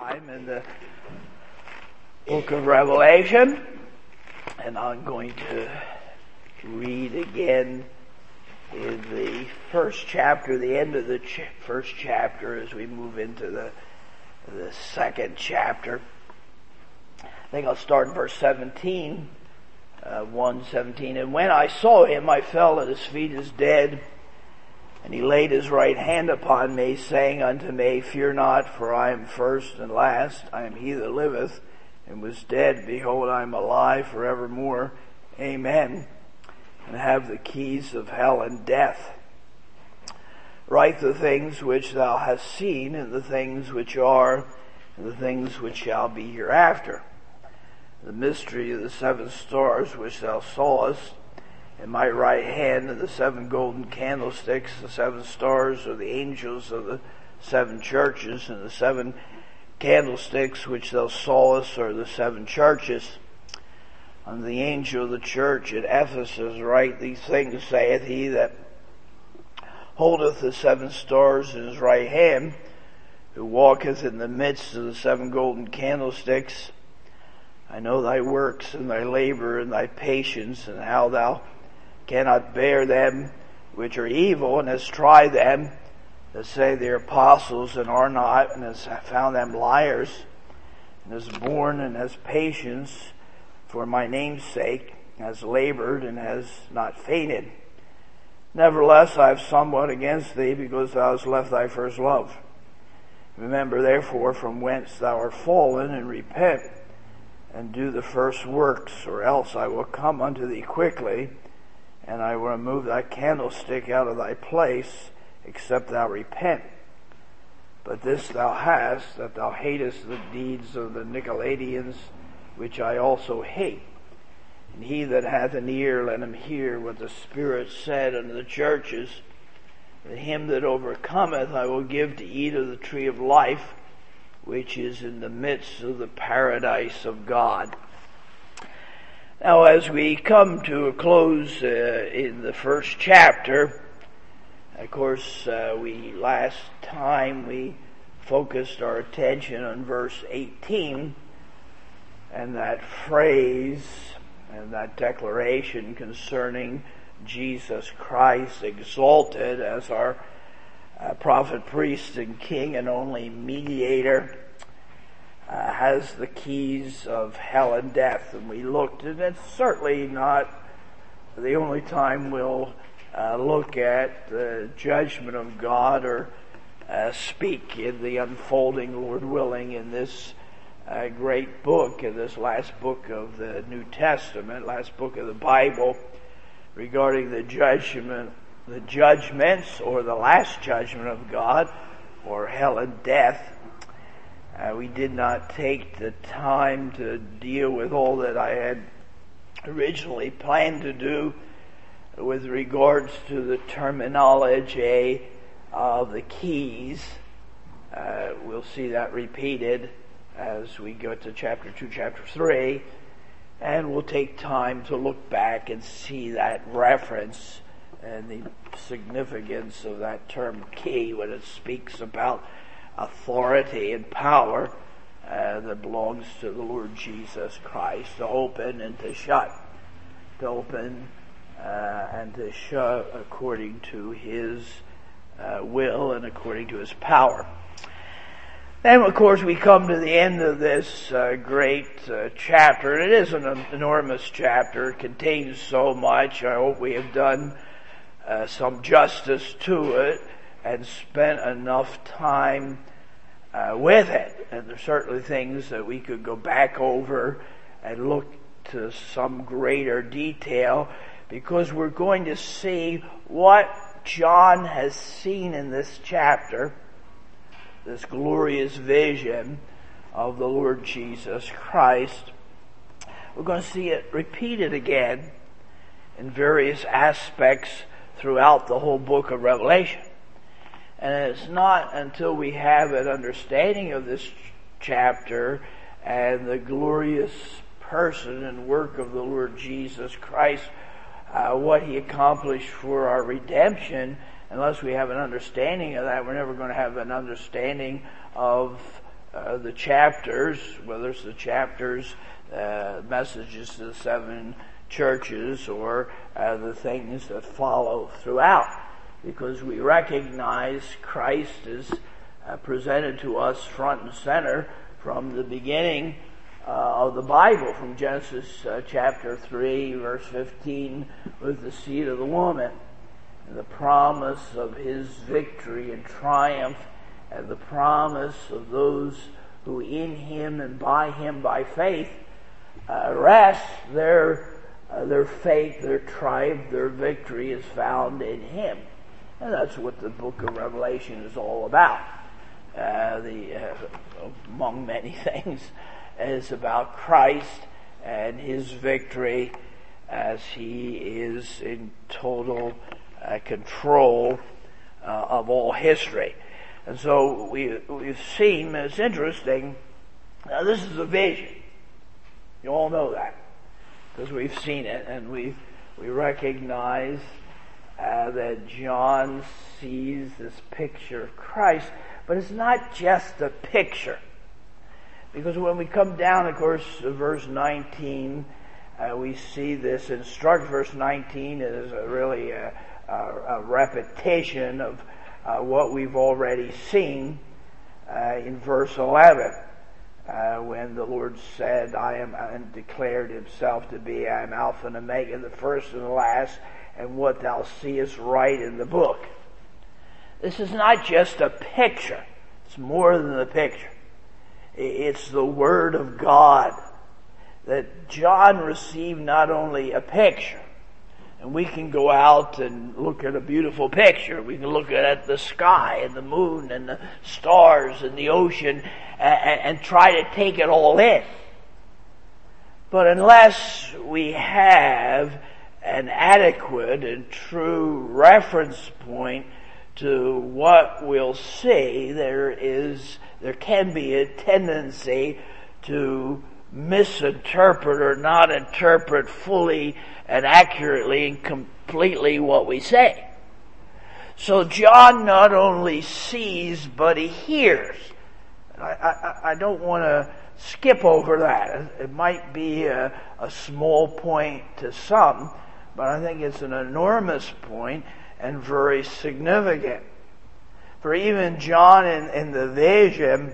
time in the book of Revelation, and I'm going to read again in the first chapter, the end of the first chapter, as we move into the second chapter. I think I'll start in verse 17, 1:17. And when I saw him, I fell at his feet as dead. And he laid his right hand upon me, saying unto me, Fear not, for I am first and last. I am he that liveth, and was dead. Behold, I am alive forevermore. Amen. And have the keys of hell and death. Write the things which thou hast seen, and the things which are, and the things which shall be hereafter. The mystery of the 7 stars which thou sawest, in my right hand, and the 7 golden candlesticks. The 7 stars are the angels of the 7 churches, and the 7 candlesticks which thou sawest are the 7 churches. Unto the angel of the church at Ephesus write these things, saith he that holdeth the 7 stars in his right hand, who walketh in the midst of the 7 golden candlesticks. I know thy works, and thy labor, and thy patience, and how thou cannot bear them which are evil, and hast tried them that say they are apostles and are not, and hast found them liars, and hast borne and hast patience for my name's sake, has labored and has not fainted. Nevertheless, I have somewhat against thee, because thou hast left thy first love. Remember therefore from whence thou art fallen, and repent, and do the first works, or else I will come unto thee quickly, and I will remove thy candlestick out of thy place, except thou repent. But this thou hast, that thou hatest the deeds of the Nicolaitans, which I also hate. And he that hath an ear, let him hear what the Spirit said unto the churches. And him that overcometh I will give to eat of the tree of life, which is in the midst of the paradise of God. Now, as we come to a close in the first chapter, of course, last time we focused our attention on verse 18, and that phrase and that declaration concerning Jesus Christ exalted as our prophet, priest, and king, and only mediator, has the keys of hell and death. And we looked, and it's certainly not the only time we'll look at the judgment of God or speak in the unfolding, Lord willing, in this great book, in this last book of the New Testament, last book of the Bible, regarding the judgments, or the last judgment of God, or hell and death. We did not take the time to deal with all that I had originally planned to do with regards to the terminology of the keys. We'll see that repeated as we go to chapter 2, chapter 3, and we'll take time to look back and see that reference and the significance of that term key when it speaks about authority and power that belongs to the Lord Jesus Christ, to open and to shut, to open and to shut according to his will and according to his power. Then, of course, we come to the end of this great chapter. It is an enormous chapter. It contains so much. I hope we have done some justice to it and spent enough time with it. And there's certainly things that we could go back over and look to some greater detail, because we're going to see what John has seen in this chapter, this glorious vision of the Lord Jesus Christ. We're going to see it repeated again in various aspects throughout the whole book of Revelation. And it's not until we have an understanding of this chapter and the glorious person and work of the Lord Jesus Christ, what he accomplished for our redemption, unless we have an understanding of that, we're never going to have an understanding of the chapters, whether it's the chapters, messages to the 7 churches, or the things that follow throughout, because we recognize Christ is presented to us front and center from the beginning of the Bible, from Genesis chapter 3, verse 15, with the seed of the woman, and the promise of his victory and triumph, and the promise of those who in him and by him by faith rest their faith, their triumph, their victory is found in him. And that's what the book of Revelation is all about. Among many things, is about Christ and his victory as he is in total control of all history. And so we've seen, it's interesting, now this is a vision. You all know that, because we've seen it, and we recognize that John sees this picture of Christ, but it's not just a picture. Because when we come down, of course, to verse 19, we see this instruct. Verse 19 is really a repetition of what we've already seen in verse 11, when the Lord said, I am, and declared himself to be, I am Alpha and Omega, the first and the last, and what thou seest write in the book. This is not just a picture. It's more than a picture. It's the Word of God, that John received not only a picture, and we can go out and look at a beautiful picture. We can look at the sky and the moon and the stars and the ocean and try to take it all in. But unless we have an adequate and true reference point to what we'll see, there can be a tendency to misinterpret or not interpret fully and accurately and completely what we say. So John not only sees, but he hears. I don't want to skip over that. It might be a small point to some, but I think it's an enormous point and very significant. For even John in the vision,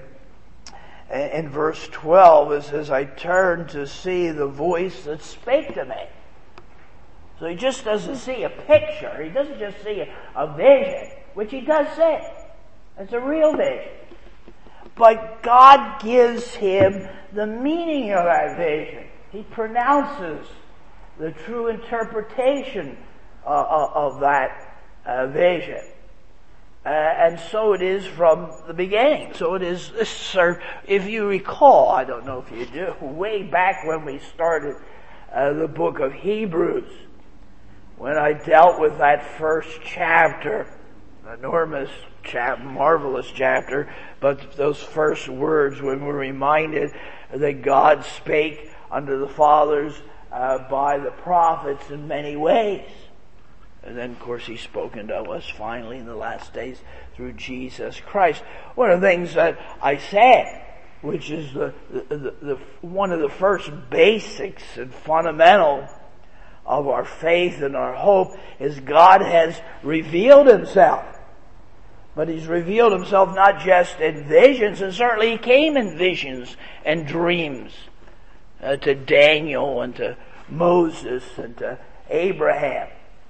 in verse 12, it says, I turned to see the voice that spake to me. So he just doesn't see a picture. He doesn't just see a vision, which he does see. It's a real vision. But God gives him the meaning of that vision. He pronounces the true interpretation of that vision. And so it is from the beginning. So it is, if you recall, I don't know if you do, way back when we started the book of Hebrews, when I dealt with that first chapter, enormous chapter, marvelous chapter, but those first words when we're reminded that God spake unto the fathers by the prophets in many ways. And then, of course, He's spoken to us finally in the last days through Jesus Christ. One of the things that I said, which is the one of the first basics and fundamental of our faith and our hope, is God has revealed Himself. But He's revealed Himself not just in visions, and certainly He came in visions and dreams to Daniel and to Moses and to Abraham.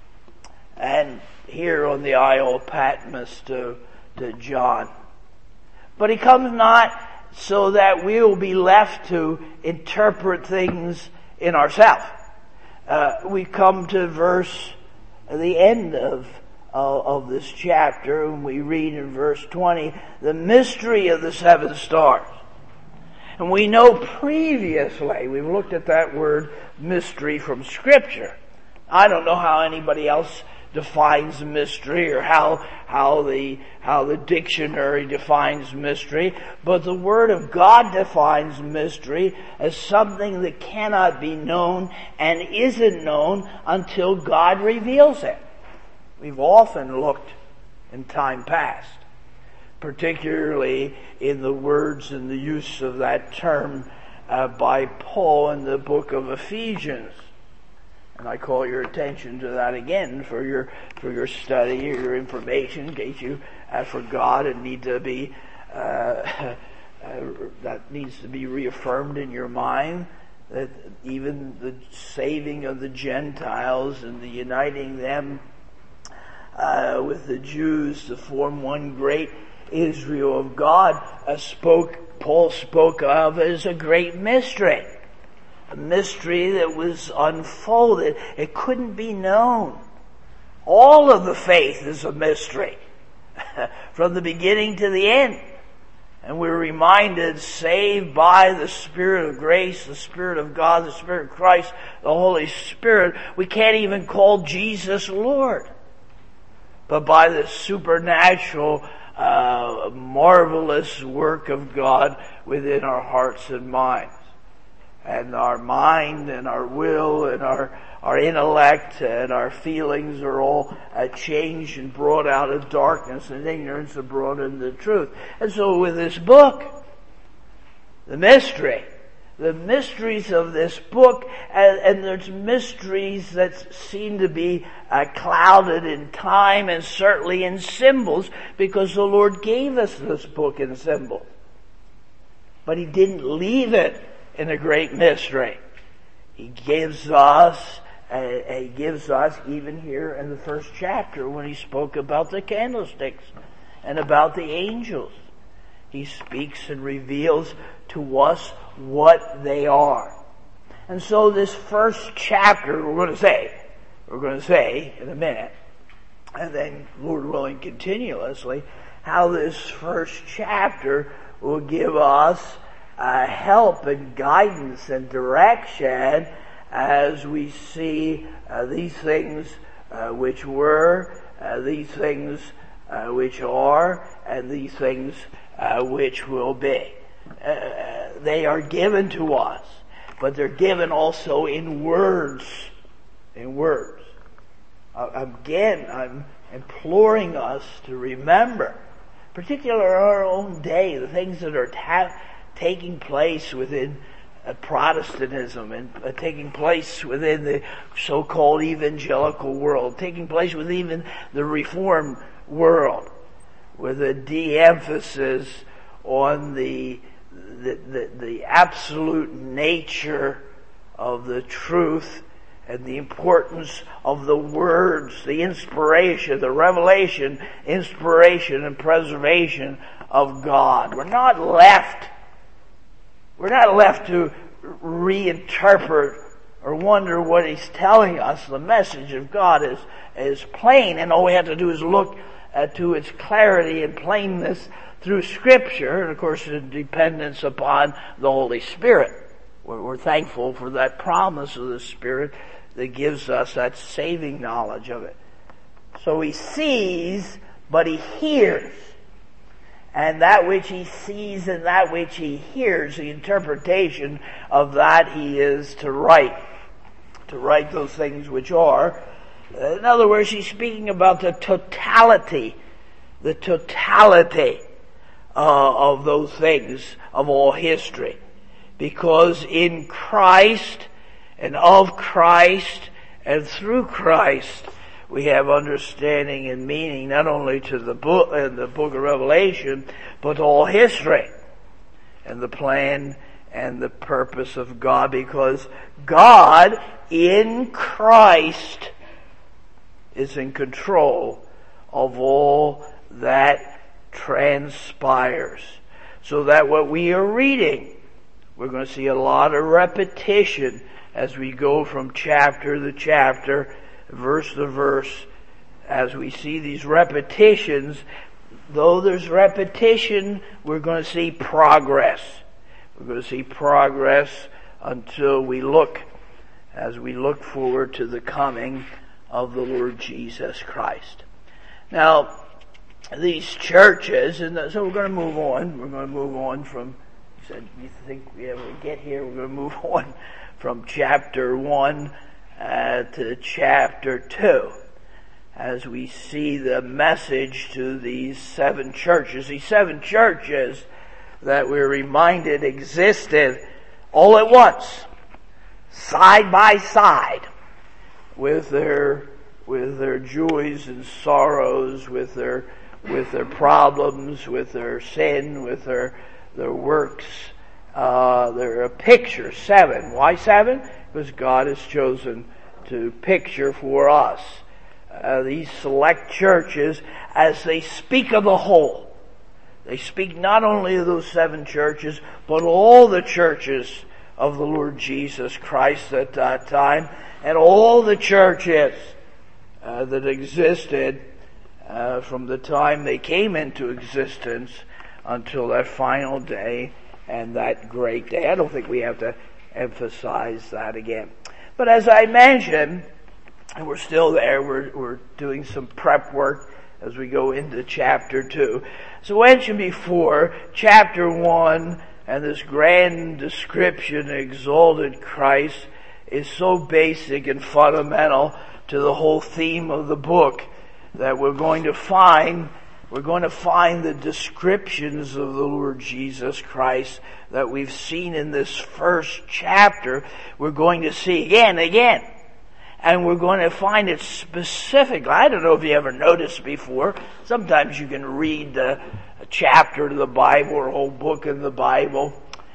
And here on the Isle of Patmos to John. But He comes not so that we will be left to interpret things in ourselves. We come to the end of this chapter, and we read in verse 20, the mystery of the 7 stars. And we know previously, we've looked at that word mystery from Scripture. I don't know how anybody else defines mystery, or how the dictionary defines mystery, but the Word of God defines mystery as something that cannot be known and isn't known until God reveals it. We've often looked in time past particularly in the words and the use of that term by Paul in the book of Ephesians. And I call your attention to that again for your study or your information in case you forgot and need to be that needs to be reaffirmed in your mind, that even the saving of the Gentiles and the uniting them with the Jews to form one great Israel of God Paul spoke of as a great mystery. A mystery that was unfolded. It couldn't be known. All of the faith is a mystery. From the beginning to the end. And we're reminded, saved by the Spirit of grace, the Spirit of God, the Spirit of Christ, the Holy Spirit. We can't even call Jesus Lord. But by the supernatural, marvelous work of God within our hearts and minds. And our mind and our will and our intellect and our feelings are all changed and brought out of darkness and ignorance and brought into the truth. And so with this book, the mysteries of this book, and there's mysteries that seem to be clouded in time and certainly in symbols, because the Lord gave us this book in symbols. But He didn't leave it in a great mystery. He gives us even here in the first chapter when He spoke about the candlesticks and about the angels. He speaks and reveals to us what they are. And so this first chapter we're going to say in a minute, and then Lord willing continuously, how this first chapter will give us help and guidance and direction as we see these things which were, these things which are, and these things which will be. They are given to us, but they're given also in words. In words. Again, I'm imploring us to remember, particularly in our own day, the things that are taking place within Protestantism and taking place within the so-called evangelical world, taking place with even the Reformed world, with a de-emphasis on the absolute nature of the truth and the importance of the words, the inspiration, the revelation, inspiration and preservation of God. We're not left to reinterpret or wonder what He's telling us. The message of God is plain, and all we have to do is look to its clarity and plainness through Scripture, and of course the dependence upon the Holy Spirit. We're thankful for that promise of the Spirit that gives us that saving knowledge of it. So He sees, but He hears. And that which He sees and that which He hears, the interpretation of that He is to write those things which are. In other words, He's speaking about the totality of those things of all history. Because in Christ and of Christ and through Christ, we have understanding and meaning not only to the book of Revelation, but all history and the plan and the purpose of God, because God in Christ is in control of all that transpires. So that what we are reading, we're going to see a lot of repetition as we go from chapter to chapter, verse to verse. As we see these repetitions, though there's repetition, we're going to see progress. We're going to see progress until as we look forward to the coming of the Lord Jesus Christ. Now, these churches, and so we're going to move on. We're going to move on from, you think we ever get here, we're going to move on from chapter 1 to chapter 2. as we see the message to these 7 churches. These 7 churches that we're reminded existed all at once, side by side, with their joys and sorrows, with their problems, with their sin, with their works. They're a picture, 7. Why 7? Because God has chosen to picture for us these select churches as they speak of the whole. They speak not only of those 7 churches, but all the churches of the Lord Jesus Christ at that time, and all the churches that existed from the time they came into existence until that final day and that great day. I don't think we have to emphasize that again. But as I mentioned, and we're still there, we're doing some prep work as we go into chapter 2. So I mentioned before, chapter 1 and this grand description of exalted Christ is so basic and fundamental to the whole theme of the book that we're going to find the descriptions of the Lord Jesus Christ that we've seen in this first chapter. We're going to see again and again. And we're going to find it specific. I don't know if you ever noticed before. Sometimes you can read a chapter of the Bible or a whole book of the Bible,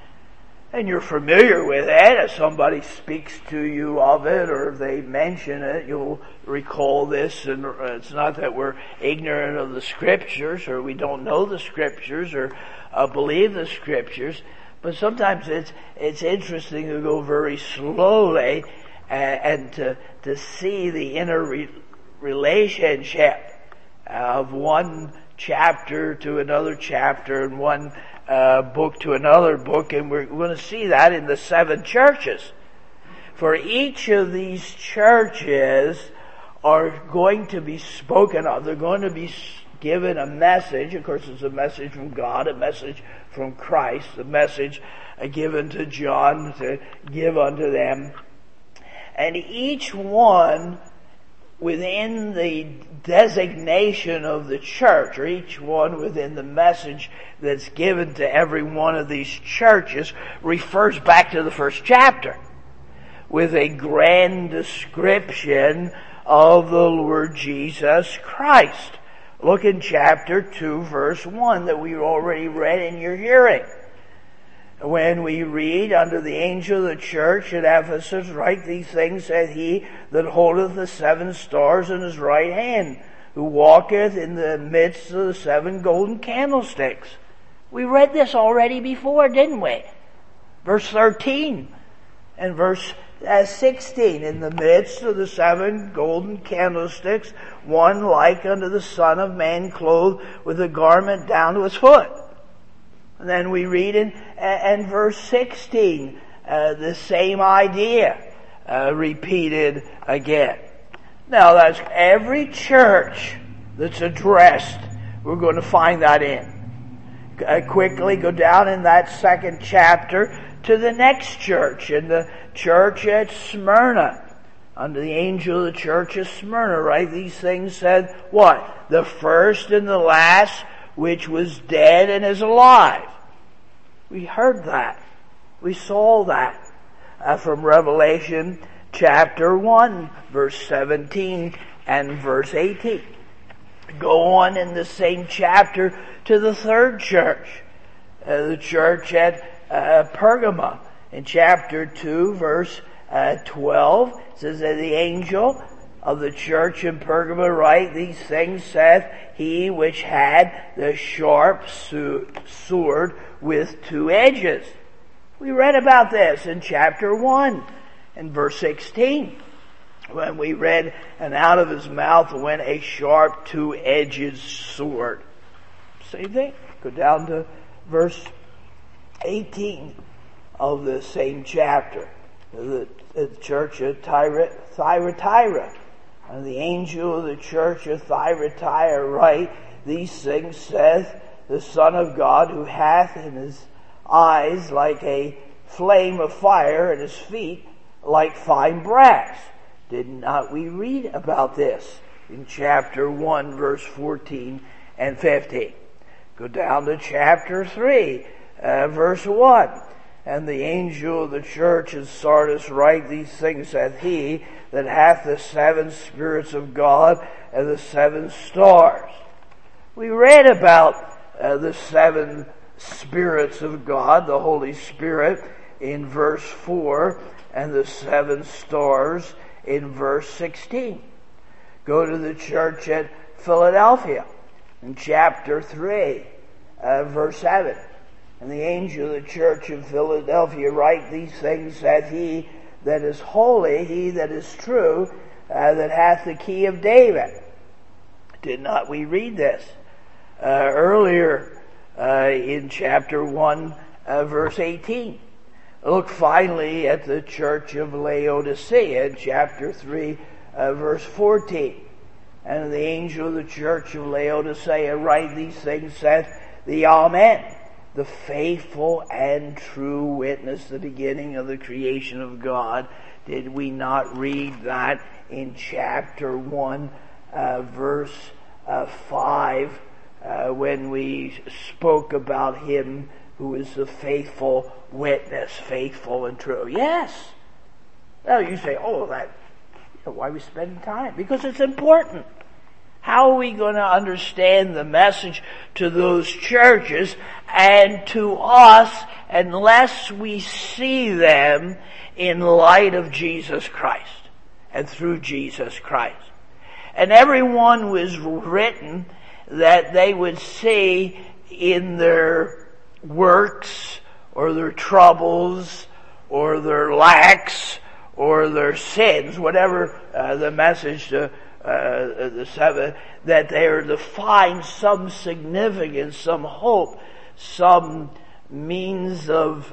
and you're familiar with it. If somebody speaks to you of it or if they mention it, you'll recall this. And it's not that we're ignorant of the Scriptures or we don't know the Scriptures or believe the Scriptures, but sometimes it's interesting to go very slowly and to see the inner relationship of one chapter to another chapter and one book to another book, and we're going to see that in the 7 churches. For each of these churches are going to be spoken of. They're going to be given a message. Of course, it's a message from God, a message from Christ, a message given to John to give unto them. And each one within the designation of the church, or each one within the message that's given to every one of these churches, refers back to the first chapter with a grand description of the Lord Jesus Christ. Look in chapter 2, verse 1 that we already read in your hearing. When we read, unto the angel of the church at Ephesus write, these things saith he that holdeth the 7 stars in his right hand, who walketh in the midst of the 7 golden candlesticks. We read this already before, didn't we? Verse 13 and verse 16. In the midst of the 7 golden candlesticks, one like unto the Son of Man, clothed with a garment down to his foot. And then we read in verse 16, the same idea repeated again. Now that's every church that's addressed. We're going to find that in. Quickly go down in that 2nd chapter to the next church, in the church at Smyrna. Unto the angel of the church of Smyrna, right? These things said what? The first and the last, which was dead and is alive. We heard that. We saw that from Revelation chapter 1, verse 17 and verse 18. Go on in the same chapter to the 3rd church, the church at Pergama. In chapter 2, verse 12, it says that the angel of the church in Pergama write, these things saith he which had the sharp sword with 2 edges. We read about this in chapter 1 and verse 16. When we read, and out of his mouth went a sharp 2-edged sword. Same thing. Go down to verse 18 of the same chapter. The church of Thyatira. And the angel of the church of Thyatira write, these things saith the Son of God, who hath in his eyes like a flame of fire, and his feet like fine brass. Did not we read about this in chapter 1, verse 14 and 15. Go down to chapter 3, verse 1. And the angel of the church in Sardis write, these things saith he that hath the 7 spirits of God and the 7 stars. We read about the 7 spirits of God, the Holy Spirit, in verse 4, and the 7 stars in verse 16. Go to the church at Philadelphia in chapter 3, verse 7. And the angel of the church of Philadelphia write, these things saith he that is holy, he that is true, that hath the key of David. Did not we read this earlier in chapter 1, verse 18? Look finally at the church of Laodicea in chapter 3, verse 14. And the angel of the church of Laodicea write, these things saith the Amen, the faithful and true witness, the beginning of the creation of God. Did we not read that in chapter 1, verse 5, when we spoke about him who is the faithful witness, faithful and true? Yes. Now you say, why are we spending time? Because it's important. How are we going to understand the message to those churches and to us unless we see them in light of Jesus Christ and through Jesus Christ? And everyone was written that they would see in their works or their troubles or their lacks or their sins, whatever the message to the 7, that they are to find some significance, some hope, some means of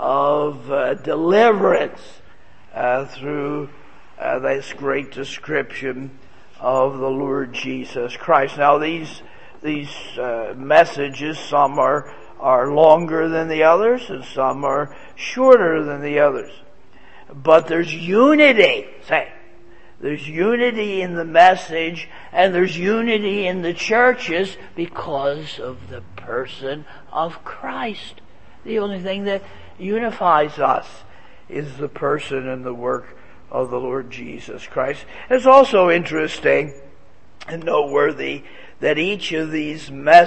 deliverance through this great description of the Lord Jesus Christ. Now these messages, some are longer than the others, and some are shorter than the others. But there's unity. There's unity in the message, and there's unity in the churches because of the person of Christ. The only thing that unifies us is the person and the work of the Lord Jesus Christ. It's also interesting and noteworthy that each of these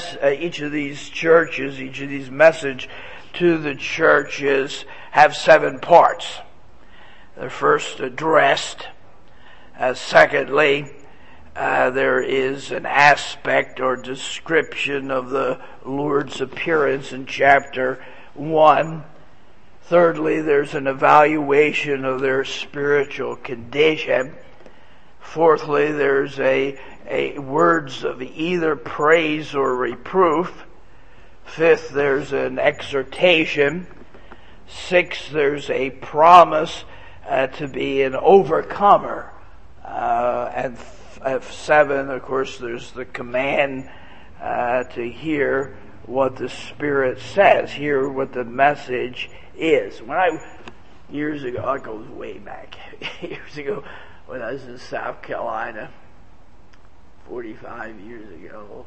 churches, each of these message to the churches have 7 parts. They're first addressed. Secondly, there is an aspect or description of the Lord's appearance in chapter 1. Thirdly, there's an evaluation of their spiritual condition. Fourthly, there's a words of either praise or reproof. Fifth, there's an exhortation. Sixth, there's a promise to be an overcomer. And 7, of course, there's the command to hear what the Spirit says, hear what the message is. Years ago, I go way back, years ago, when I was in South Carolina, 45 years ago,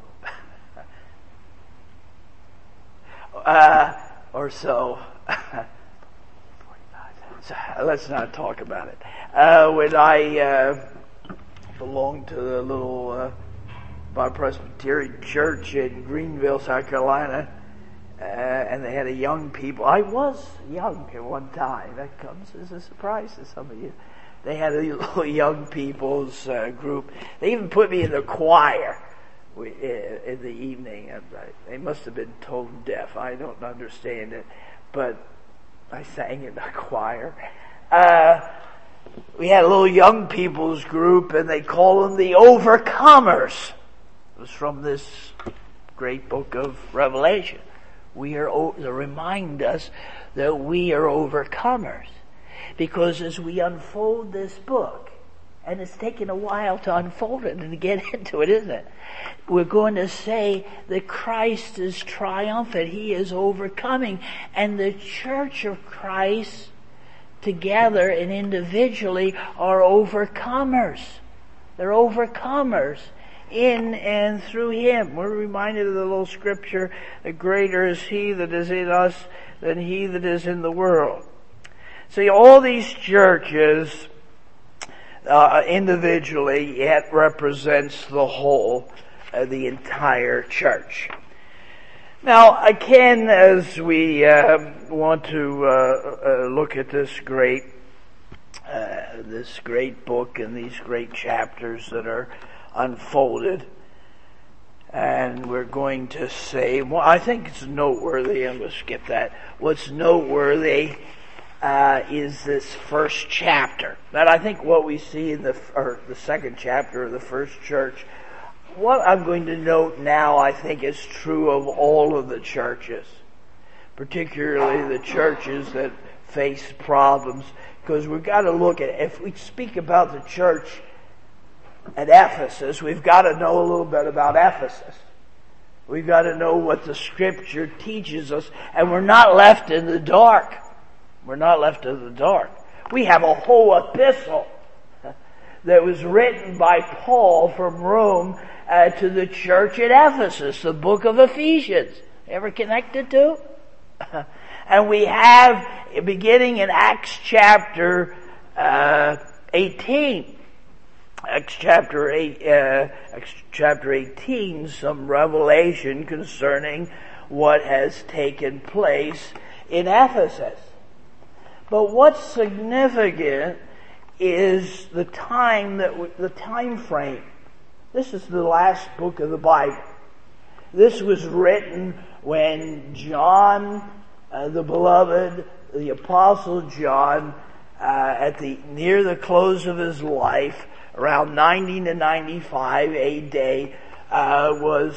or so, 45. So let's not talk about it. When I belonged to the little Presbyterian church in Greenville, South Carolina, and they had a young people. I was young at one time. That comes as a surprise to some of you. They had a little young people's group. They even put me in the choir in the evening. They must have been tone deaf. I don't understand it, but I sang in the choir. We had a little young people's group, and they call them the Overcomers. It was from this great book of Revelation. To remind us that we are overcomers. Because as we unfold this book, and it's taken a while to unfold it and to get into it, isn't it? We're going to say that Christ is triumphant. He is overcoming. And the church of Christ, together and individually, are overcomers. They're overcomers in and through Him. We're reminded of the little scripture, that greater is He that is in us than he that is in the world. See, all these churches individually yet represents the whole, the entire church. Now, again, as we want to look at this great book and these great chapters that are unfolded, and we're going to say, well, I think it's noteworthy. I'm going to skip that. What's noteworthy is this first chapter. That I think what we see in the second chapter of the first church. What I'm going to note now, I think, is true of all of the churches, particularly the churches that face problems, because we've got to look at, if we speak about the church at Ephesus, we've got to know a little bit about Ephesus. We've got to know what the Scripture teaches us, and we're not left in the dark. We're not left in the dark. We have a whole epistle that was written by Paul from Rome to the church at Ephesus, the book of Ephesians. Ever connected to? And we have, beginning in Acts chapter 18, Acts chapter 18, some revelation concerning what has taken place in Ephesus. But what's significant is the time frame. This is the last book of the Bible. This was written when John, the beloved, the Apostle John, near the close of his life, around 90 to 95 AD, was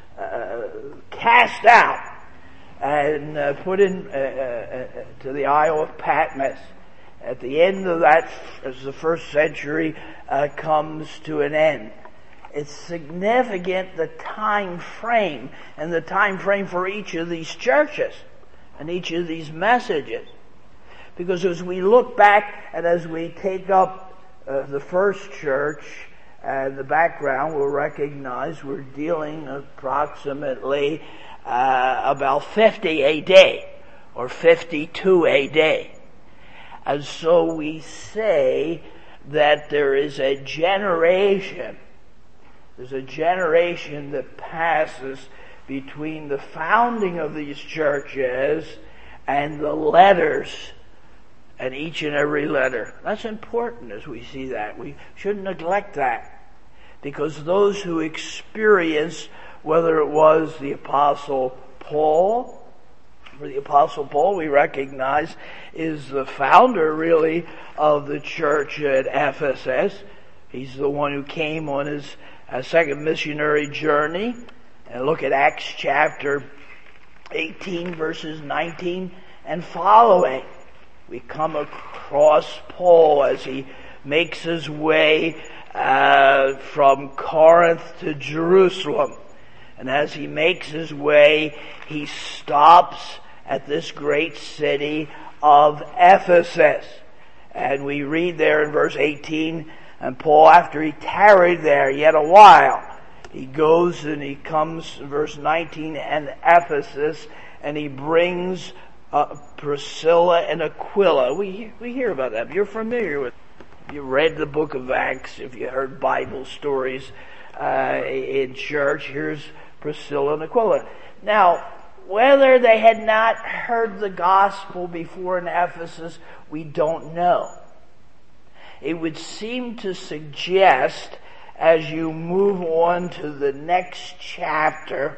cast out and put in to the Isle of Patmos. At the end of that, as the first century comes to an end. It's significant, the time frame, and the time frame for each of these churches and each of these messages. Because as we look back and as we take up the first church and the background, we'll recognize we're dealing approximately about 50 AD or 52 AD. And so we say that there is a generation. There's a generation that passes between the founding of these churches and the letters, and each and every letter. That's important as we see that. We shouldn't neglect that, because those who experienced, whether it was the Apostle Paul, for the Apostle Paul, we recognize, is the founder, really, of the church at Ephesus. He's the one who came on his second missionary journey. And look at Acts chapter 18, verses 19 and following. We come across Paul as he makes his way from Corinth to Jerusalem. And as he makes his way, he stops at this great city of Ephesus. And we read there in verse 18, and Paul, after he tarried there yet a while, he goes and he comes, verse 19, and Ephesus, and he brings Priscilla and Aquila. We hear about them. You're familiar with them. If you read the book of Acts, if you heard Bible stories in church, here's Priscilla and Aquila. Now, whether they had not heard the gospel before in Ephesus, we don't know. It would seem to suggest, as you move on to the next chapter,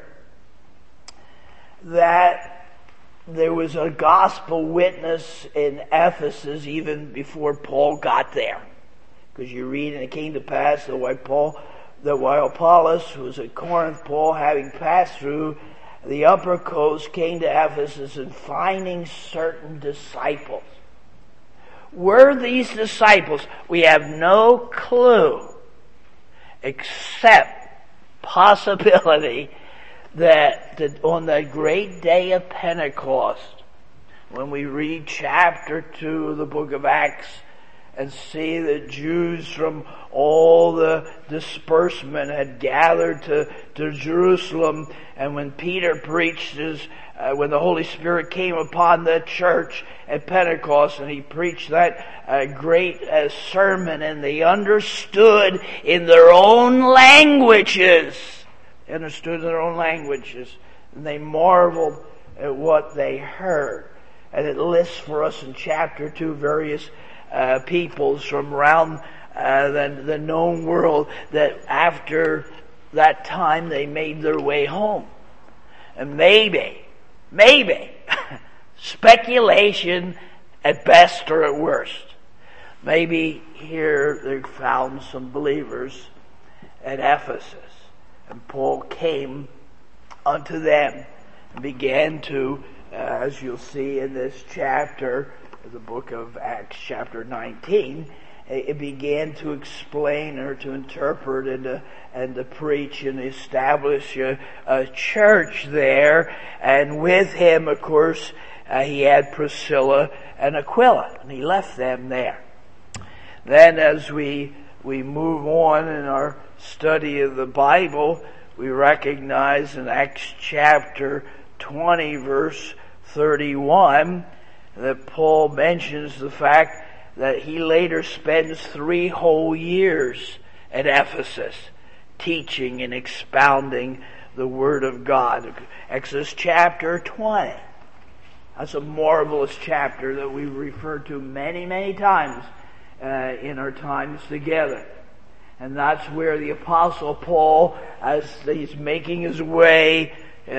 that there was a gospel witness in Ephesus even before Paul got there. Because you read, and it came to pass that while Apollos was at Corinth, Paul, having passed through the upper coast, came to Ephesus, and finding certain disciples. Were these disciples? We have no clue, except possibility that on that great day of Pentecost, when we read chapter 2 of the book of Acts, and see the Jews from all the disbursement had gathered to Jerusalem. And when Peter preached when the Holy Spirit came upon the church at Pentecost, and he preached that great sermon, and they understood in their own languages. They understood in their own languages, and they marveled at what they heard. And it lists for us in chapter 2 various peoples from around the known world that after that time they made their way home. And maybe, speculation at best or at worst, maybe here they found some believers at Ephesus. And Paul came unto them and began to, as you'll see in this chapter, the book of Acts chapter 19, it began to explain or to interpret and to preach and establish a church there. And with him, of course, he had Priscilla and Aquila, and he left them there. Then as we move on in our study of the Bible, we recognize in Acts chapter 20 verse 31 that Paul mentions the fact that he later spends 3 whole years at Ephesus teaching and expounding the Word of God. Exodus chapter 20. That's a marvelous chapter that we refer to many, many times in our times together. And that's where the Apostle Paul, as he's making his way,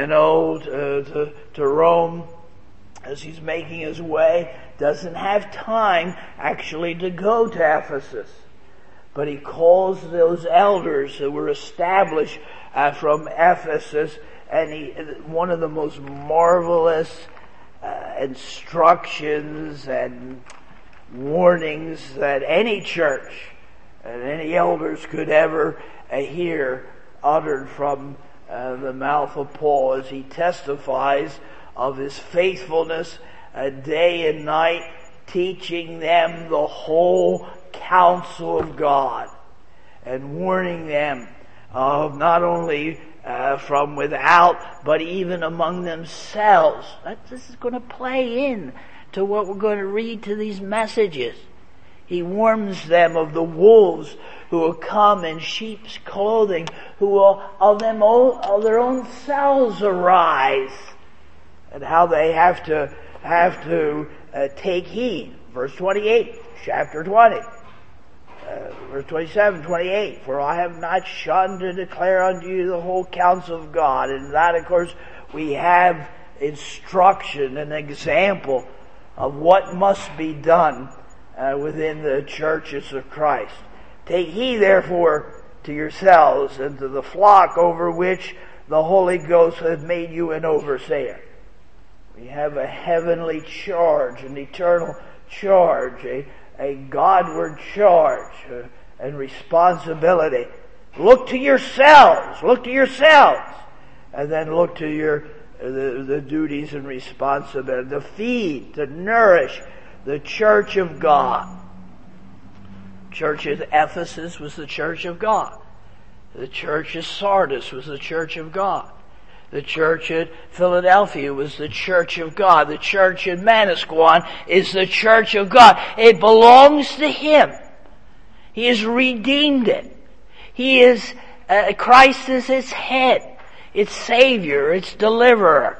to Rome, as he's making his way, doesn't have time actually to go to Ephesus. But he calls those elders that were established from Ephesus, and one of the most marvelous instructions and warnings that any church and any elders could ever hear uttered from the mouth of Paul, as he testifies of his faithfulness day and night, teaching them the whole counsel of God and warning them of not only from without, but even among themselves. This is going to play in to what we're going to read to these messages. He warns them of the wolves who will come in sheep's clothing, who will of their own selves arise, and how they have to take heed. Verse 28, chapter 20. Verse 27, 28. For I have not shunned to declare unto you the whole counsel of God. And that, of course, we have instruction and example of what must be done within the churches of Christ. Take heed, therefore, to yourselves and to the flock over which the Holy Ghost hath made you an overseer. We have a heavenly charge, an eternal charge, a Godward charge and responsibility. Look to yourselves, and then look to the duties and responsibility to feed, to nourish the church of God. Church at Ephesus was the church of God. The church at Sardis was the church of God. The church at Philadelphia was the church of God. The church at Manasquan is the church of God. It belongs to Him. He has redeemed it. Christ is its head, its Savior, its deliverer.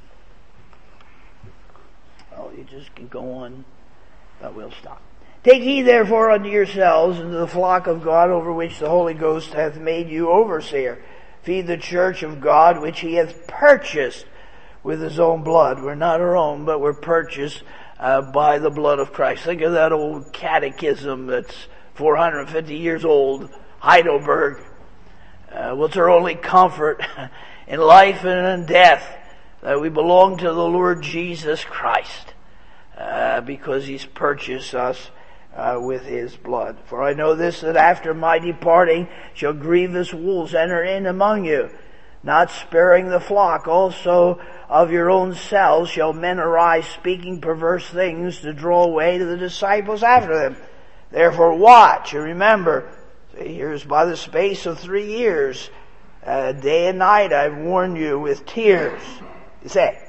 Oh, you just can go on, but we'll stop. Take heed therefore unto yourselves and to the flock of God over which the Holy Ghost hath made you overseer. Feed the church of God which He hath purchased with His own blood. We're not our own, but we're purchased by the blood of Christ. Think of that old catechism that's 450 years old, Heidelberg. What's our only comfort in life and in death? That we belong to the Lord Jesus Christ, because He's purchased us with His blood. For I know this, that after my departing shall grievous wolves enter in among you, not sparing the flock. Also of your own selves shall men arise, speaking perverse things, to draw away to the disciples after them. Therefore watch and remember. See, here's by the space of 3 years, day and night I've warned you with tears. You say,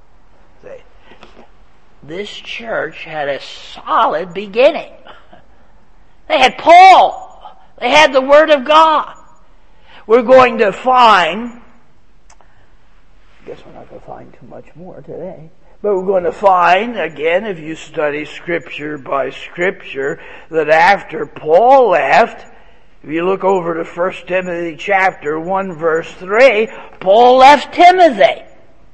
this church had a solid beginning. They had Paul. They had the Word of God. We're going to find, I guess we're not going to find too much more today, but we're going to find, again, if you study Scripture by Scripture, that after Paul left, if you look over to 1 Timothy chapter 1 verse 3, Paul left Timothy.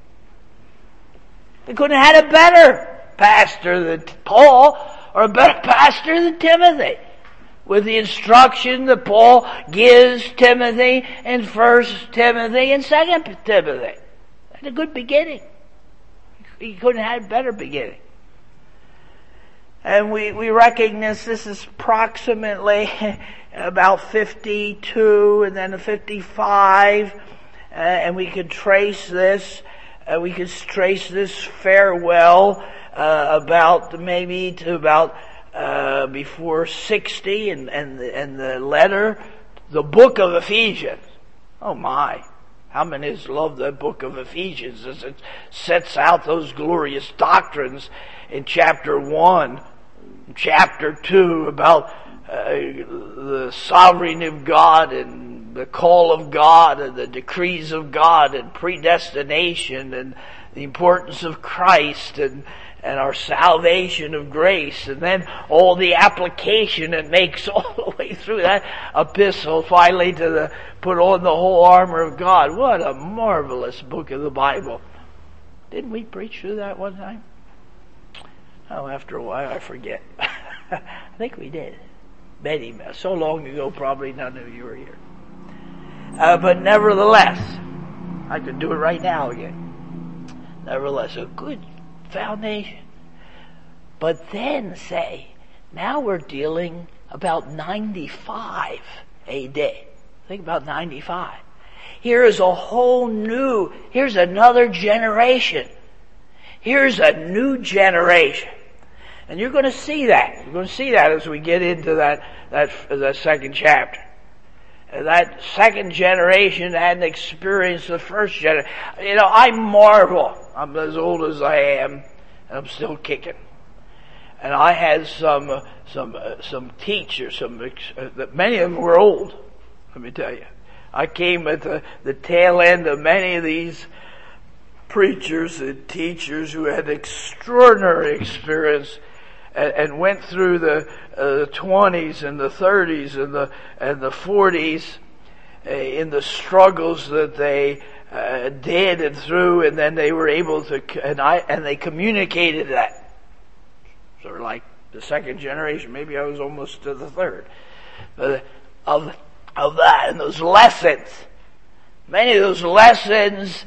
They couldn't have had a better pastor than Paul, or a better pastor than Timothy, with the instruction that Paul gives Timothy in 1 Timothy and 2 Timothy. That's a good beginning. He couldn't have had a better beginning. And we recognize this is approximately about 52 and then 55, and we could trace this. We could trace this farewell about maybe to about before 60, and the letter, the book of Ephesians. Oh my! How many love the book of Ephesians as it sets out those glorious doctrines in chapter 1, chapter 2 about the sovereignty of God and the call of God and the decrees of God and predestination and the importance of Christ and our salvation of grace, and then all the application it makes all the way through that epistle, finally to the put on the whole armor of God. What a marvelous book of the Bible. Didn't we preach through that one time? Oh, after a while I forget. I think we did. Many, so long ago probably none of you were here. But nevertheless, I could do it right now again. Nevertheless, a good foundation. But then say, now we're dealing about 95 AD. Think about 95. Here is a whole new, here's another generation. Here's a new generation. And you're going to see that. You're going to see that as we get into that second chapter. That second generation hadn't experienced the first generation. You know, I marvel. I'm as old as I am, and I'm still kicking. And I had some teachers, many of them were old, let me tell you. I came at the tail end of many of these preachers and teachers who had extraordinary experience and went through the 20s and the 30s and the 40s in the struggles that they did and through, and then they were able to, and they communicated that. Sort of like the second generation. Maybe I was almost to the third. Of that, and those lessons. Many of those lessons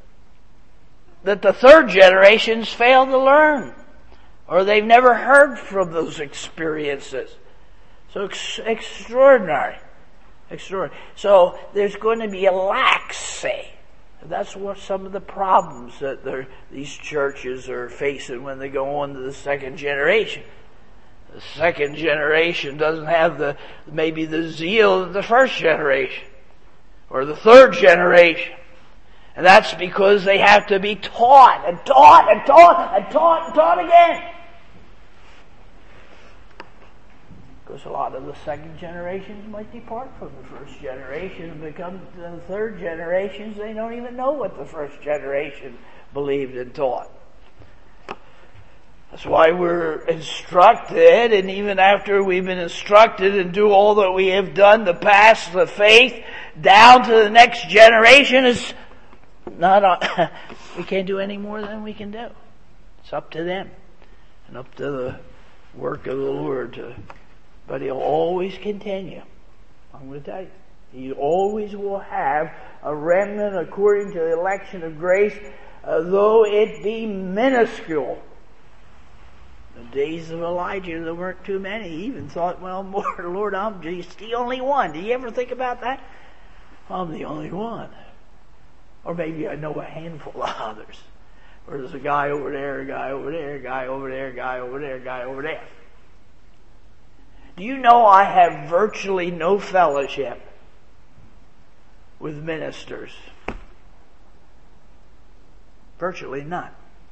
that the third generations failed to learn. Or they've never heard from those experiences. So extraordinary. Extraordinary. So there's going to be a laxity. That's what some of the problems that these churches are facing when they go on to the second generation. The second generation doesn't have maybe the zeal of the first generation or the third generation. And that's because they have to be taught and taught and taught and taught and taught again. Because a lot of the second generations might depart from the first generation and become the third generations. They don't even know what the first generation believed and taught. That's why we're instructed, and even after we've been instructed and do all that we have done to pass the faith down to the next generation is not, we can't do any more than we can do. It's up to them and up to the work of the Lord but He'll always continue. I'm going to tell you. He always will have a remnant according to the election of grace, though it be minuscule. The days of Elijah, there weren't too many. He even thought, well, Lord, I'm just the only one. Do you ever think about that? I'm the only one. Or maybe I know a handful of others. Or there's a guy over there, a guy over there, a guy over there, a guy over there, a guy over there. Do you know I have virtually no fellowship with ministers? Virtually none.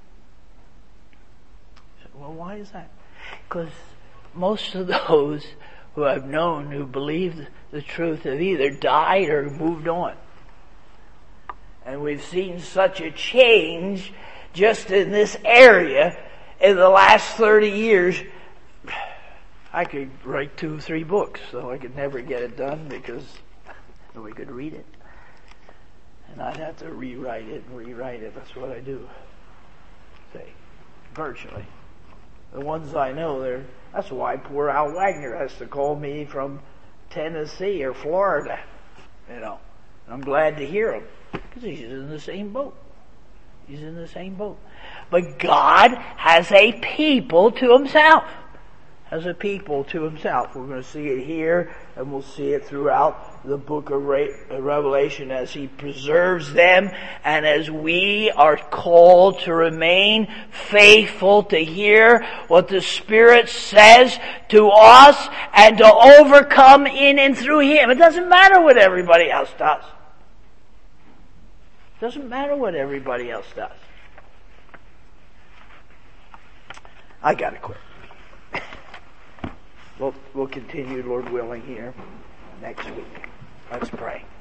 Well, why is that? Because most of those who I've known who believe the truth have either died or moved on. And we've seen such a change just in this area in the last 30 years. I could write 2 or 3 books, so I could never get it done because nobody could read it. And I'd have to rewrite it. That's what I do. Say, virtually. The ones I know, that's why poor Al Wagner has to call me from Tennessee or Florida. I'm glad to hear him because he's in the same boat. He's in the same boat. But God has a people to himself. As a people to himself. We're going to see it here, and we'll see it throughout the book of Revelation as he preserves them, and as we are called to remain faithful to hear what the Spirit says to us and to overcome in and through him. It doesn't matter what everybody else does. It doesn't matter what everybody else does. I gotta quit. We'll continue, Lord willing, here next week. Let's pray.